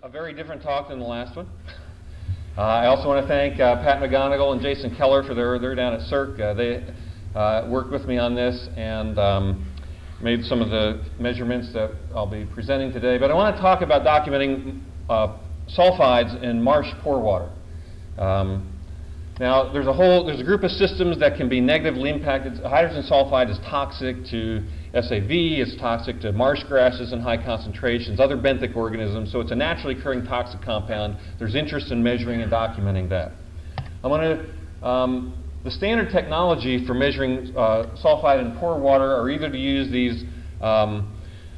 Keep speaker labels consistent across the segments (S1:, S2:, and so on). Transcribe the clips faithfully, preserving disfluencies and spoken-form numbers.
S1: a very different talk than the last one. Uh, I also want to thank uh, Pat McGonigal and Jason Keller for their, they're down at C E R C. Uh, they uh, worked with me on this and um, made some of the measurements that I'll be presenting today. But I want to talk about documenting uh, sulfides in marsh pore water. Um, now, there's a whole, there's a group of systems that can be negatively impacted. Hydrogen sulfide is toxic to S A V, it's toxic to marsh grasses in high concentrations, other benthic organisms, so it's a naturally occurring toxic compound. There's interest in measuring and documenting that. I want to, um, the standard technology for measuring uh, sulfide in pore water are either to use these um,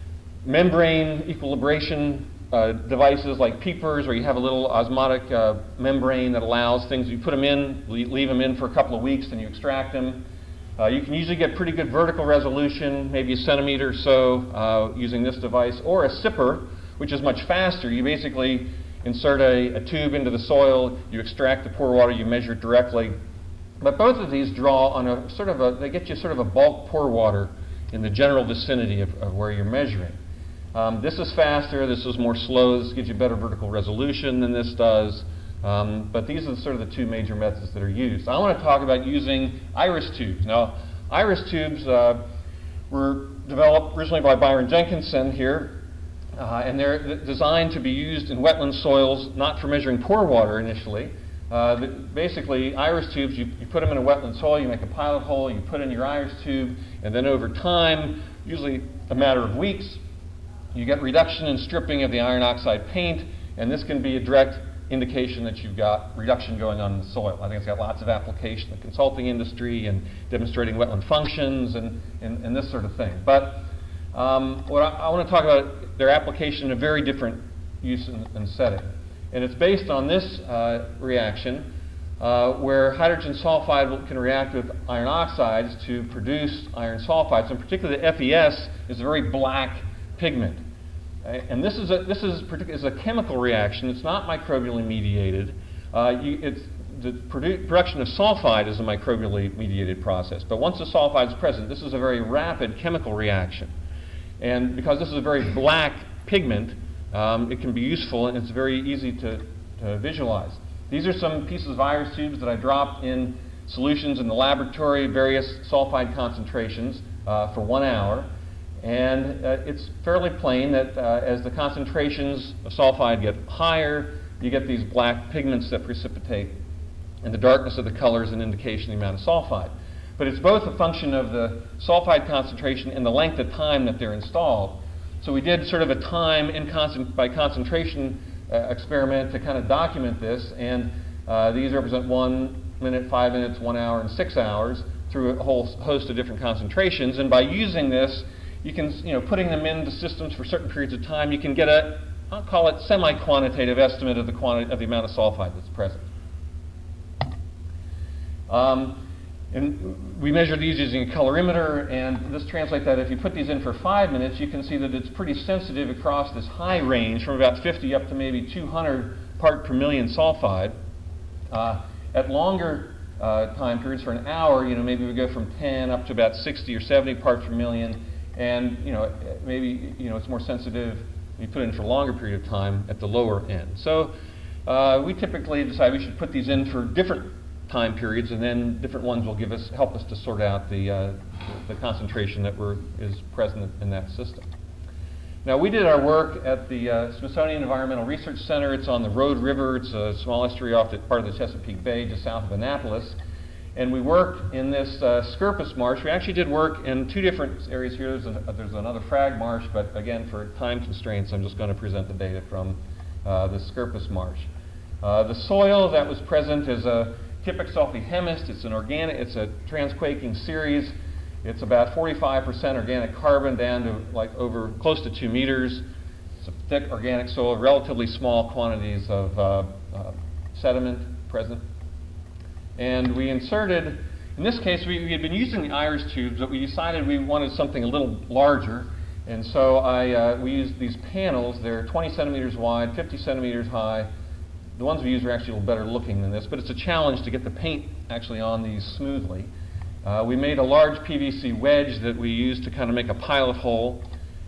S1: membrane equilibration uh, devices like peepers, where you have a little osmotic uh, membrane that allows things, you put them in, leave them in for a couple of weeks, then you extract them. Uh, you can usually get pretty good vertical resolution, maybe a centimeter or so, uh, using this device, or a sipper, which is much faster. You basically insert a, a tube into the soil, you extract the pore water, you measure it directly. But both of these draw on a sort of a, they get you sort of a bulk pore water in the general vicinity of, of where you're measuring. Um, this is faster, this is more slow, this gives you better vertical resolution than this does. Um, but these are sort of the two major methods that are used. I want to talk about using iris tubes. Now, iris tubes uh, were developed originally by Byron Jenkinson here, uh, and they're designed to be used in wetland soils, not for measuring pore water initially. Uh, the, basically, iris tubes, you, you put them in a wetland soil, you make a pilot hole, you put in your iris tube, and then over time, usually a matter of weeks, you get reduction and stripping of the iron oxide paint, and this can be a direct indication that you've got reduction going on in the soil. I think it's got lots of application in the consulting industry and demonstrating wetland functions and, and, and this sort of thing. But um, what I, I want to talk about their application in a very different use and, and setting. And it's based on this uh, reaction uh, where hydrogen sulfide can react with iron oxides to produce iron sulfides. In particular, the F E S is a very black pigment. And this is a, this is, is a chemical reaction. It's not microbially mediated. Uh, you, it's, the produ production of sulfide is a microbially mediated process. But once the sulfide is present, this is a very rapid chemical reaction. And because this is a very black pigment, um, it can be useful and it's very easy to, to visualize. These are some pieces of iris tubes that I dropped in solutions in the laboratory, various sulfide concentrations uh, for one hour. And uh, it's fairly plain that uh, as the concentrations of sulfide get higher, you get these black pigments that precipitate. And the darkness of the color is an indication of the amount of sulfide. But it's both a function of the sulfide concentration and the length of time that they're installed. So we did sort of a time in concent by concentration uh, experiment to kind of document this. And uh, these represent one minute, five minutes, one hour, and six hours through a whole host of different concentrations. And by using this, you can, you know, putting them into systems for certain periods of time, you can get a, I'll call it semi-quantitative estimate of the quantity of the amount of sulfide that's present. Um, and we measure these using a colorimeter, and this translates that if you put these in for five minutes, you can see that it's pretty sensitive across this high range from about fifty up to maybe two hundred part per million sulfide. Uh, at longer uh, time periods, for an hour, you know, maybe we go from ten up to about sixty or seventy parts per million. And you know, maybe you know it's more sensitive. You put it in for a longer period of time at the lower end. So uh, we typically decide we should put these in for different time periods, and then different ones will give us help us to sort out the uh, the, the concentration that we're, is present in that system. Now we did our work at the uh, Smithsonian Environmental Research Center. It's on the Road River. It's a small estuary off the part of the Chesapeake Bay, just south of Annapolis. And we worked in this uh, Scirpus marsh. We actually did work in two different areas here. There's, an, uh, there's another frag marsh, but again, for time constraints, I'm just going to present the data from uh, the Scirpus marsh. Uh, the soil that was present is a Typic sulphihemis. It's an organic, it's a transquaking series. It's about forty-five percent organic carbon down to like over close to two meters. It's a thick organic soil, relatively small quantities of uh, uh, sediment present. And we inserted, in this case, we, we had been using the iris tubes, but we decided we wanted something a little larger. And so I, uh, we used these panels. They're twenty centimeters wide, fifty centimeters high. The ones we use are actually a little better looking than this, but it's a challenge to get the paint actually on these smoothly. Uh, we made a large P V C wedge that we used to kind of make a pilot hole.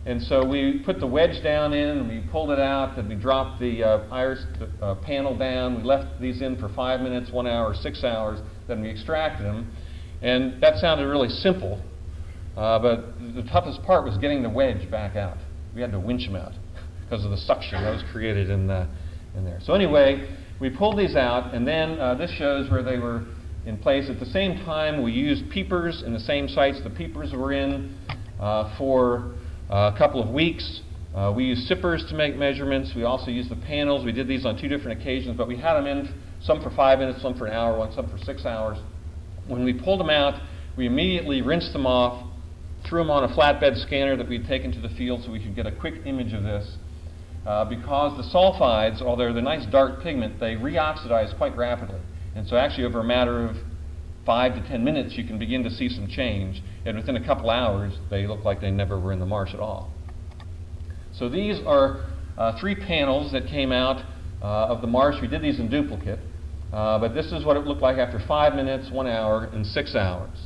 S1: And so we put the wedge down in, and we pulled it out, and we dropped the uh, iris uh, panel down. We left these in for five minutes, one hour, six hours. Then we extracted them. And that sounded really simple, uh, but the toughest part was getting the wedge back out. We had to winch them out because of the suction that was created in, the, in there. So anyway, we pulled these out, and then uh, this shows where they were in place. At the same time, we used peepers in the same sites the peepers were in uh, for uh, a couple of weeks. Uh, we used sippers to make measurements. We also used the panels. We did these on two different occasions, but we had them in, some for five minutes, some for an hour, one some for six hours. When we pulled them out, we immediately rinsed them off, threw them on a flatbed scanner that we'd taken to the field so we could get a quick image of this. Uh, because the sulfides, although they're nice dark pigment, they reoxidize quite rapidly. And so actually over a matter of five to ten minutes, you can begin to see some change. And within a couple hours, they look like they never were in the marsh at all. So these are uh, three panels that came out uh, of the marsh. We did these in duplicate. Uh, but this is what it looked like after five minutes, one hour, and six hours.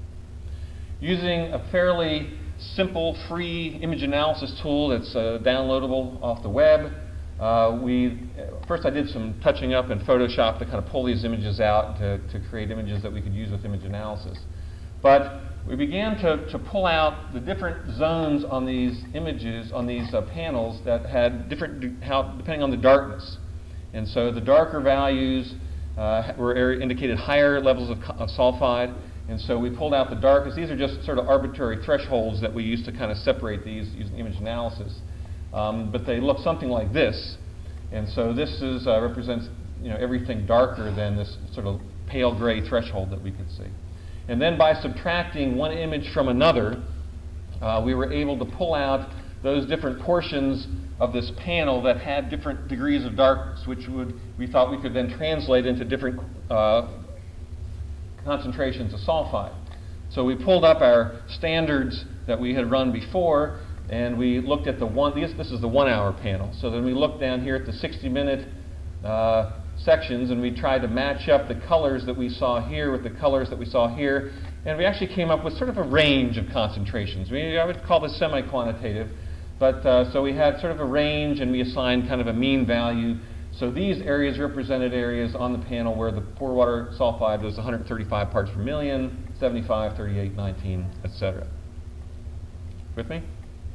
S1: Using a fairly simple, free image analysis tool that's uh, downloadable off the web, uh, we first I did some touching up in Photoshop to kind of pull these images out to, to create images that we could use with image analysis. But we began to, to pull out the different zones on these images, on these uh, panels that had different, how, depending on the darkness. And so the darker values Uh, were indicated higher levels of, of sulfide, and so we pulled out the darkest. These are just sort of arbitrary thresholds that we use to kind of separate these using image analysis. Um, but they look something like this, and so this is, uh, represents you know, everything darker than this sort of pale gray threshold that we could see. And then by subtracting one image from another, uh, we were able to pull out those different portions of this panel that had different degrees of darkness, which would we thought we could then translate into different uh, concentrations of sulfide. So we pulled up our standards that we had run before, and we looked at the one. This, this is the one-hour panel. So then we looked down here at the sixty-minute uh, sections, and we tried to match up the colors that we saw here with the colors that we saw here, and we actually came up with sort of a range of concentrations. We, I would call this semi-quantitative. But uh, so we had sort of a range, and we assigned kind of a mean value. So these areas represented areas on the panel where the pore water sulfide was one hundred thirty-five parts per million, seventy-five, thirty-eight, nineteen, et cetera. With me?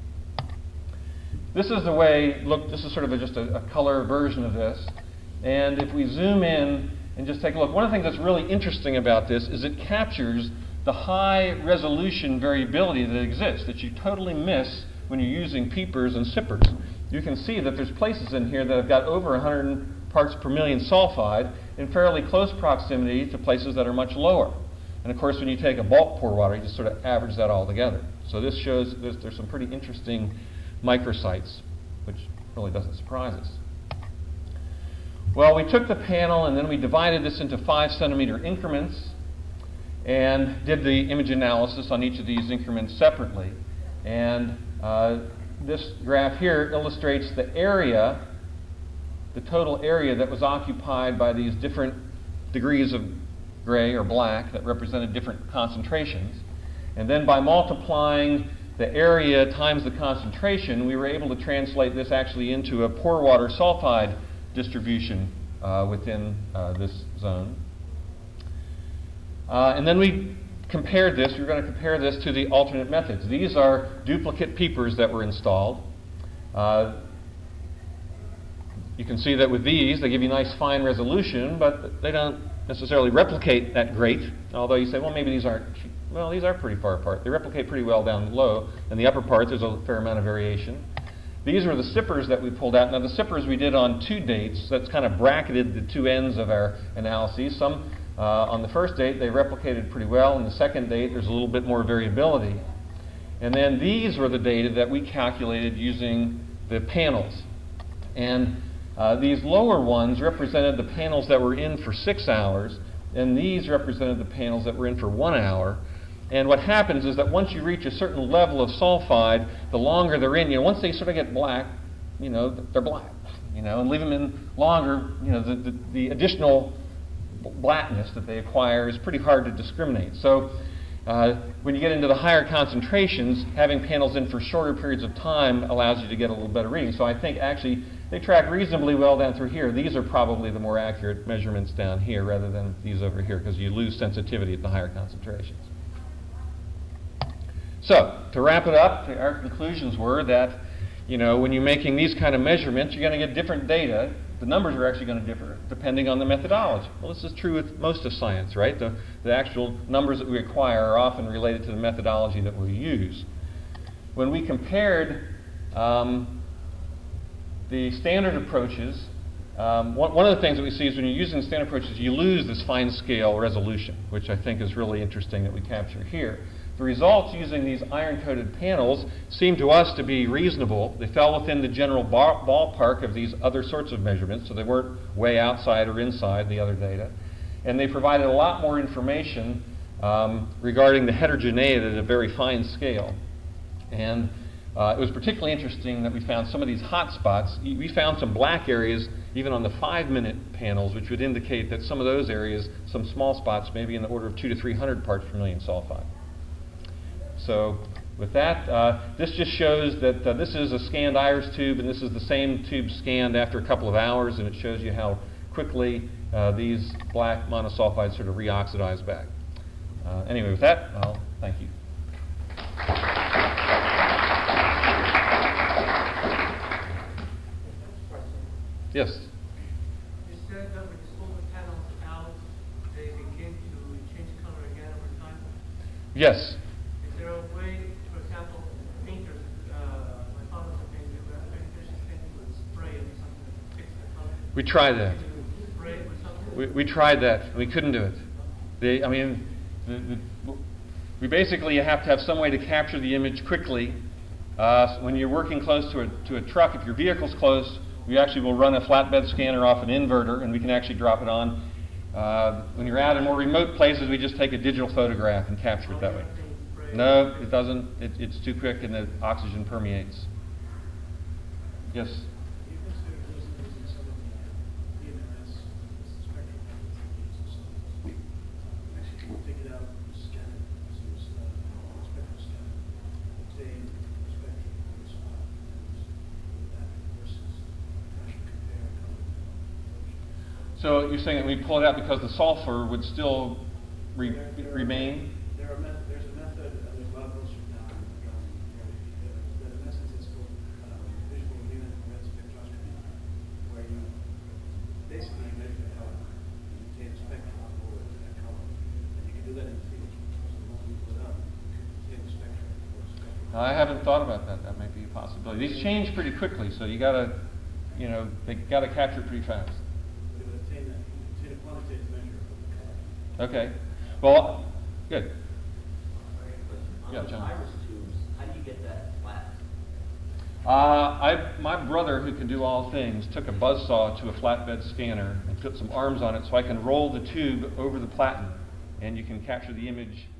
S1: This is the way, look, this is sort of a, just a, a color version of this. And if we zoom in and just take a look, one of the things that's really interesting about this is it captures the high resolution variability that exists, that you totally miss when you're using peepers and sippers. You can see that there's places in here that have got over one hundred parts per million sulfide in fairly close proximity to places that are much lower. And of course, when you take a bulk pore water, you just sort of average that all together. So this shows there's, there's some pretty interesting microsites, which really doesn't surprise us. Well, we took the panel and then we divided this into five centimeter increments and did the image analysis on each of these increments separately. And Uh, this graph here illustrates the area, the total area that was occupied by these different degrees of gray or black that represented different concentrations. And then by multiplying the area times the concentration, we were able to translate this actually into a pore water sulfide distribution uh, within uh, this zone. Uh, and then we compared this, we're going to compare this to the alternate methods. These are duplicate peepers that were installed. Uh, you can see that with these, they give you nice fine resolution, but they don't necessarily replicate that great. Although you say, well, maybe these aren't, well, these are pretty far apart. They replicate pretty well down low. In the upper part, there's a fair amount of variation. These were the sippers that we pulled out. Now, the sippers we did on two dates. That's kind of bracketed the two ends of our analyses. Some Uh, on the first date, they replicated pretty well. On the second date, there's a little bit more variability. And then these were the data that we calculated using the panels. And uh, these lower ones represented the panels that were in for six hours, and these represented the panels that were in for one hour. And what happens is that once you reach a certain level of sulfide, the longer they're in, you know, once they sort of get black, you know, they're black. You know, and leave them in longer, you know, the, the, the additional blackness that they acquire is pretty hard to discriminate. So Uh, when you get into the higher concentrations, having panels in for shorter periods of time allows you to get a little better reading. So I think actually they track reasonably well down through here. These are probably the more accurate measurements down here rather than these over here, because you lose sensitivity at the higher concentrations. So, to wrap it up, our conclusions were that, you know, when you're making these kind of measurements, you're going to get different data. The numbers are actually going to differ depending on the methodology. Well, this is true with most of science, right? The, the actual numbers that we acquire are often related to the methodology that we use. When we compared um, the standard approaches, um, one, one of the things that we see is when you're using standard approaches, you lose this fine scale resolution, which I think is really interesting that we capture here. The results using these iron-coated panels seemed to us to be reasonable. They fell within the general bar ballpark of these other sorts of measurements, so they weren't way outside or inside the other data. And they provided a lot more information um, regarding the heterogeneity at a very fine scale. And uh, it was particularly interesting that we found some of these hot spots. We found some black areas even on the five-minute panels, which would indicate that some of those areas, some small spots, maybe in the order of two to three hundred parts per million sulfide. So with that, uh, this just shows that uh, this is a scanned iris tube, and this is the same tube scanned after a couple of hours, and it shows you how quickly uh, these black monosulfides sort of reoxidize back. Uh, anyway, with that, I'll thank you. Yes?
S2: You said that when you pull the panels out, they begin to change color again over time?
S1: Yes.
S2: Is there a way, for example, painters, uh, my father's a painter, but I think there's just painting with spray or something to fix the color?
S1: We tried that.
S2: Spray it with something?
S1: We, we tried that. We couldn't do it. They, I mean, the, the, we basically have to have some way to capture the image quickly. Uh, when you're working close to a, to a truck, if your vehicle's close, we actually will run a flatbed scanner off an inverter, and we can actually drop it on. Uh, when you're out in more remote places, we just take a digital photograph and capture it that way. No, it doesn't. It, it's too quick, and the oxygen permeates. Yes?
S3: Do you consider using using some of the E M M S spectrum techniques or something? Actually, you take it out, scan it, use uh, spectrum scanner, obtain spectrum response with that versus actually compare color and
S1: So you're saying that we pull it out because the sulfur would still re
S3: There- there are-
S1: remain?
S3: There are met there's a method, uh, there's a lot of books now, um, but in essence it's called um, visual luminant red spectroscopy, where you basically measure the color, you obtain a spectrum on board that color, and you can do that in the field. So the moment you pull it up, you can obtain a spectrum or spectrum.
S1: I haven't thought about that. That might be a possibility. These change pretty quickly, so you gotta, you know, they gotta capture it pretty fast.
S3: But it would obtain that, you would obtain a quantitative measure of the color.
S1: Okay. Well, good.
S4: On
S1: Yeah,
S4: those
S1: John.
S4: iris tubes, how do you get that flat?
S1: Uh, I, my brother, who can do all things, took a buzzsaw to a flatbed scanner and put some arms on it so I can roll the tube over the platen, and you can capture the image